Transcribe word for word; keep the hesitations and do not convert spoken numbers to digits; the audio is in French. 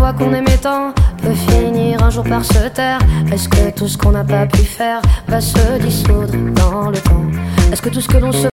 croit qu'on aimait tant peut finir un jour par se taire? Est-ce que tout ce qu'on n'a pas pu faire va se dissoudre dans le temps? Est-ce que tout ce que l'on se